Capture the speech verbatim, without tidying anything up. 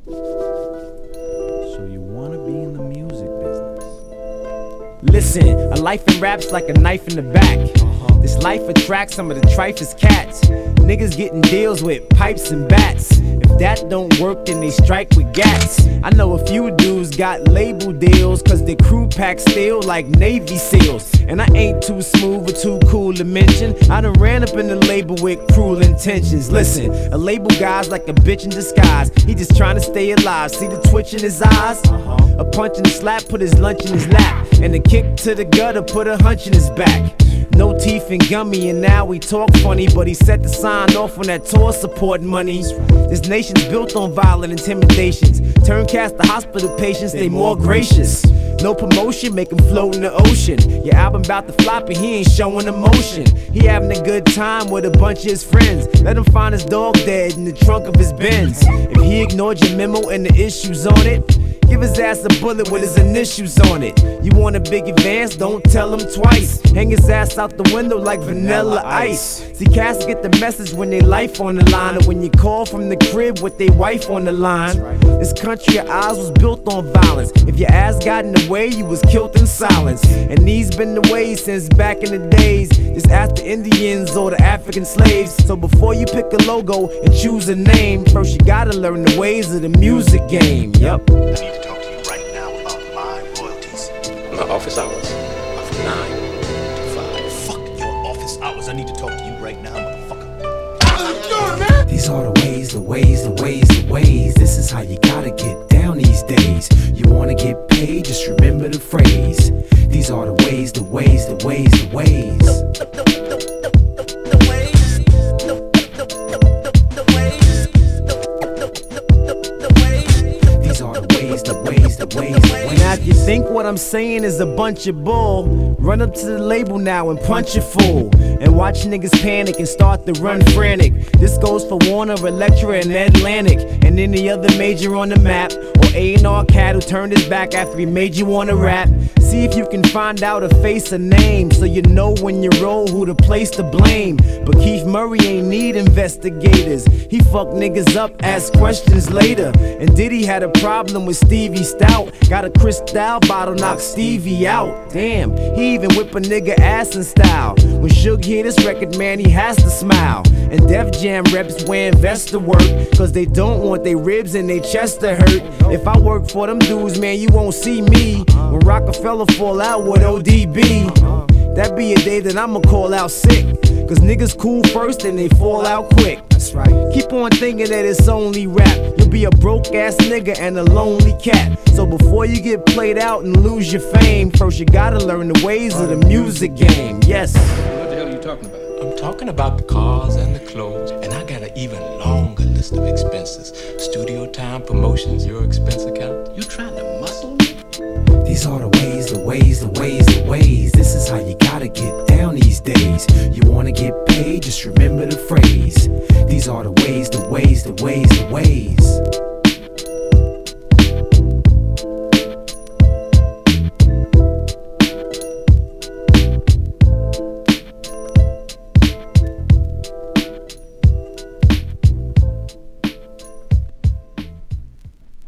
So you wanna be in the music business? Listen, a life in rap's like a knife in the back. Uh-huh. This life attracts some of the trifest cats. Niggas getting deals with pipes and bats. If that don't work, then they strike with gats. I know a few dudes got label deals, cause their crew pack steel like Navy SEALs. And I ain't too smooth or too cool to mention, I done ran up in the label with cruel intentions. Listen, a label guy's like a bitch in disguise. He just trying to stay alive. See the twitch in his eyes? Uh-huh. A punch and a slap put his lunch in his lap, and a kick to the gutter put a hunch in his back. No teeth and gummy, and now we talk funny, but he set the sign off on that tour support money. This nation's built on violent intimidations. Turn cast to hospital patients, they more gracious. No promotion, make him float in the ocean. Your album bout to flop and he ain't showing emotion. He having a good time with a bunch of his friends. Let him find his dog dead in the trunk of his Benz. If he ignored your memo and the issues on it, give his ass a bullet with his initials on it. You want a big advance? Don't tell him twice. Hang his ass out the window like Vanilla Ice. See, cats get the message when they life on the line, or when you call from the crib with they wife on the line. This country of ours was built on violence. If your ass got in the way, you was killed in silence. And these been the ways since back in the days. Just ask the Indians or the African slaves. So before you pick a logo and choose a name, first you gotta learn the ways of the music game. Yup. I need to talk to you right now about my royalties. My office hours are from nine to five. Fuck your office hours. I need to talk to you right now, motherfucker. These are the ways, the ways, the ways, the ways. This is how you gotta get down these days. You wanna get paid, just remember the phrase. These are the ways, the ways, the ways, the ways. These are the ways, the ways, the ways, the ways. Now if you think what I'm saying is a bunch of bull, run up to the label now and punch a fool. And watch niggas panic and start to run frantic. This goes for Warner, Elektra, and Atlantic, and any other major on the map. Or A and R cat who turned his back after he made you wanna rap. See if you can find out a face, a name, so you know when you roll who to place to blame. But Keith Murray ain't need investigators. He fuck niggas up, ask questions later. And Diddy had a problem with Stevie Stout. Got a Cristal bottle, knock Stevie out. Damn, he even whip a nigga ass in style. When Suge hear this record, man, he has to smile. And Def Jam reps wearing vests to work, cause they don't want their ribs and their chest to hurt. If I work for them dudes, man, you won't see me when Rockefeller fall out with O D B. That be a day that I'ma call out sick, cause niggas cool first and they fall out quick. That's right. Keep on thinking that it's only rap. You'll be a broke ass nigga and a lonely cat. So before you get played out and lose your fame, first you gotta learn the ways of the music game. Yes. What the hell are you talking about? I'm talking about the cars and the clothes, and I got an even longer list of expenses. Studio time, promotions, your expense account. You trying to muscle me? These are the ways, the ways, the ways, the ways. This is how you gotta get down these days. You wanna get paid, just remember the phrase. These are the ways, the ways, the ways, the ways.